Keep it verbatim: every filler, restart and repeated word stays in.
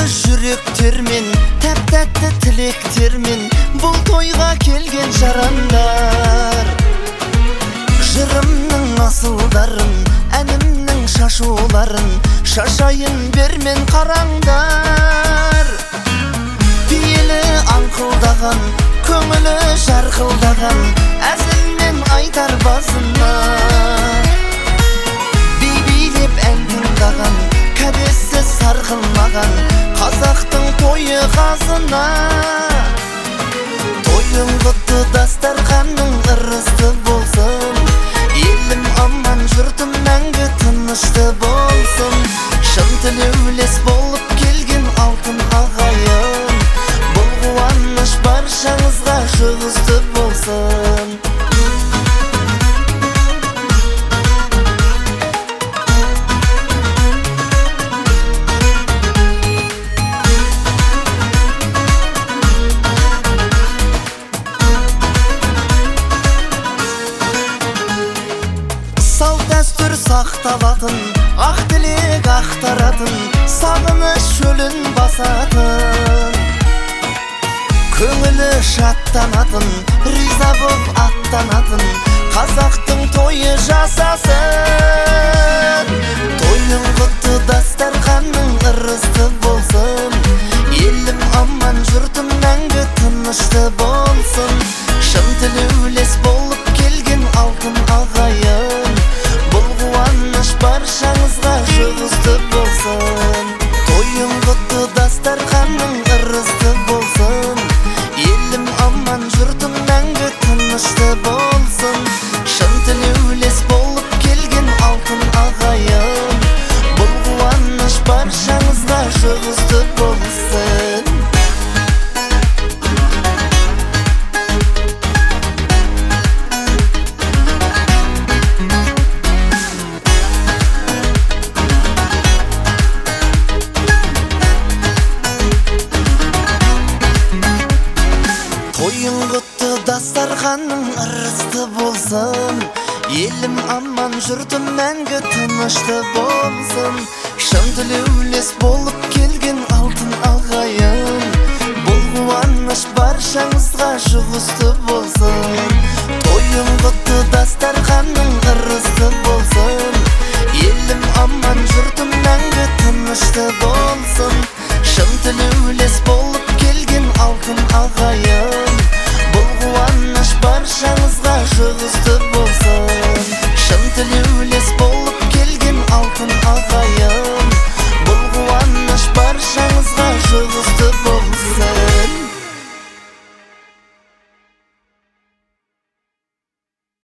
жүректермен, тәп-тәтті тілектермен бұл тойға келген жарандар. Жырымның асылдарын, әнімнің шашуларын шашайын бермен қараңдар. Пейілі аңқылдаған, көңілі жарқылдаған, әзілмен айтар басына. Би-билеп ән тыңдаған, кәдесі сарқылмаған қазақтың тойы қазына. Тойың құтты, дастарханың ырысты болсын, елім аман, жұртым мәңгі тынышты болсын. Шын тілеулес болып келген алтын ағайын, бұл қуаныш баршаңызға жұғысты болсын. Салт-дәстүр сақталатын, ақ тілек ақтаратын, сағыныш шөлін басатын. Көңілі шаттанатын, риза боп аттанатын, қазақтың тойы жасасын. Тойың құтты, дастарханың ырысты болсын, елім аман, жұртым мәңгі тынышты болсын. Шын тілеулес болып келген алтын ағайын, бұл қуаныш баршаңызға жұғысты болсын. Тойың құтты, дастарханың ырысты болсын, елім аман, жұртым мәңгі тынышты болсын. Шын тілеулес болып келген алтын ағайын, бұл қуаныш баршаңызға жұғысты болсын. Тойың құтты, дастарханың ырысты болсын, елім аман, жұртым мәңгі тынышты болсын. Шын тілеулес болып келген алтын ағайын, бұл қуаныш баршаңызға жұғысты болсын. Тойың құтты, дастарханың ырысты болсын, елім аман, жұртым мәңгі тынышты болсын. Шын тілеулес болып келген алтын ағайын, бұл қуаныш баршаңызға жұғысты болсын. Шын тілеулес болып келген алтын ағайын, бұл қуаныш баршаңызға жұғысты болсын.